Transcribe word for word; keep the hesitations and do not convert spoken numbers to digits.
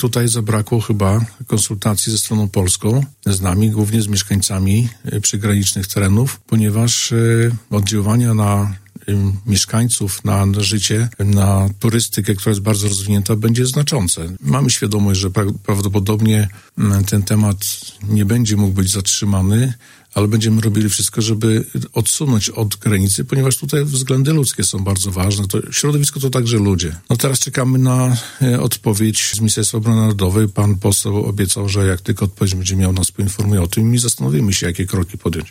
tutaj zabrakło chyba konsultacji ze stroną polską, z nami, głównie z mieszkańcami przygranicznych terenów, ponieważ oddziaływania na mieszkańców, na życie, na turystykę, która jest bardzo rozwinięta, będzie znaczące. Mamy świadomość, że pra- prawdopodobnie ten temat nie będzie mógł być zatrzymany, ale będziemy robili wszystko, żeby odsunąć od granicy, ponieważ tutaj względy ludzkie są bardzo ważne. To środowisko to także ludzie. No teraz czekamy na e, odpowiedź z Ministerstwa Obrony Narodowej. Pan poseł obiecał, że jak tylko odpowiedź będzie miał, nas poinformuje o tym i zastanowimy się, jakie kroki podjąć.